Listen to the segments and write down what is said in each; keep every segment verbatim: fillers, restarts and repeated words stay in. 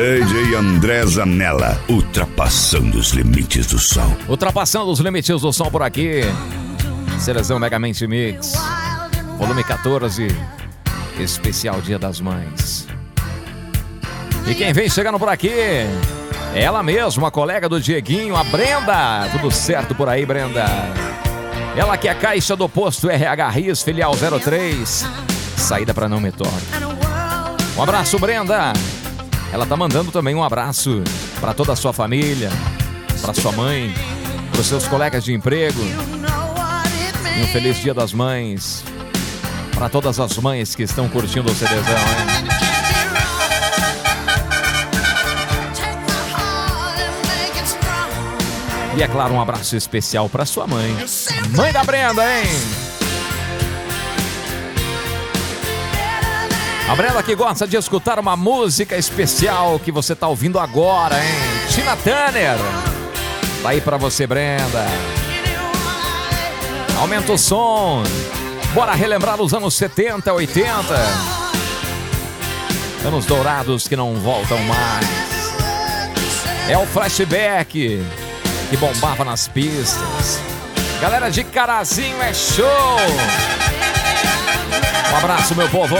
D J André Zanella, ultrapassando os limites do som. Ultrapassando os limites do som por aqui. Seleção Megamente Mix, volume catorze, especial Dia das Mães. E quem vem chegando por aqui, ela mesma, a colega do Dieguinho, a Brenda. Tudo certo por aí, Brenda? Ela que é a caixa do posto R H Riz, filial zero três, saída para não me toque. Um abraço, Brenda. Ela tá mandando também um abraço para toda a sua família, para sua mãe, para os seus colegas de emprego. E um feliz Dia das Mães para todas as mães que estão curtindo o CDzão, hein? E é claro, um abraço especial para sua mãe, mãe da Brenda, hein? A Brenda que gosta de escutar uma música especial que você tá ouvindo agora, hein? Tina Turner. Tá aí pra você, Brenda. Aumenta o som. Bora relembrar os anos setenta, oitenta. Anos dourados que não voltam mais. É o flashback que bombava nas pistas. Galera de Carazinho, é show. Um abraço, meu povo.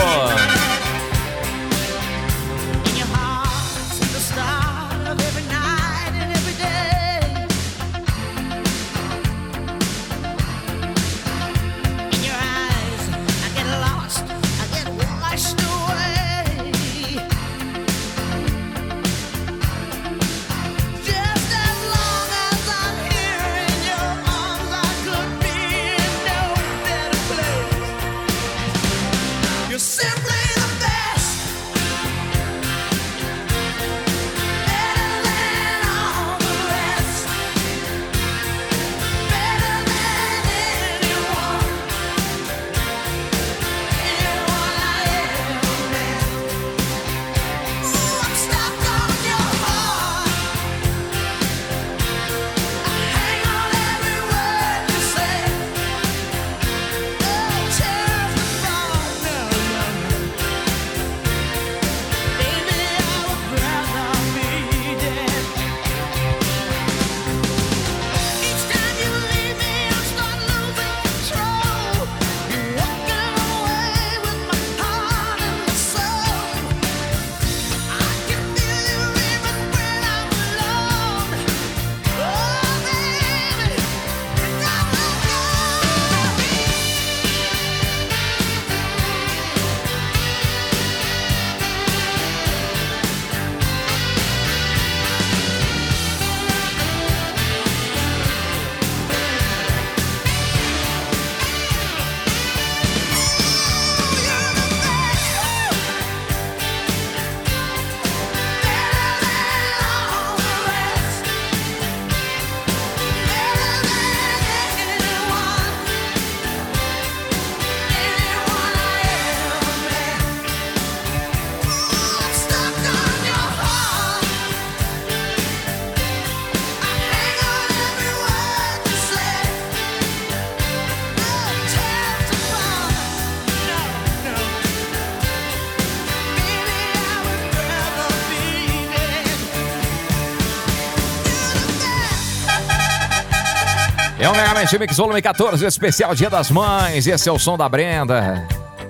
É o Megamente Mix volume catorze, especial Dia das Mães. Esse é o som da Brenda.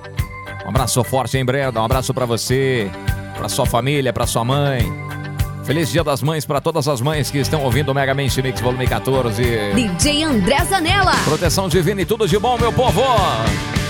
Um abraço forte, hein, Brenda? Um abraço pra você, pra sua família, pra sua mãe. Feliz Dia das Mães pra todas as mães que estão ouvindo o Megamente Mix volume catorze. D J André Zanella. Proteção divina e tudo de bom, meu povo.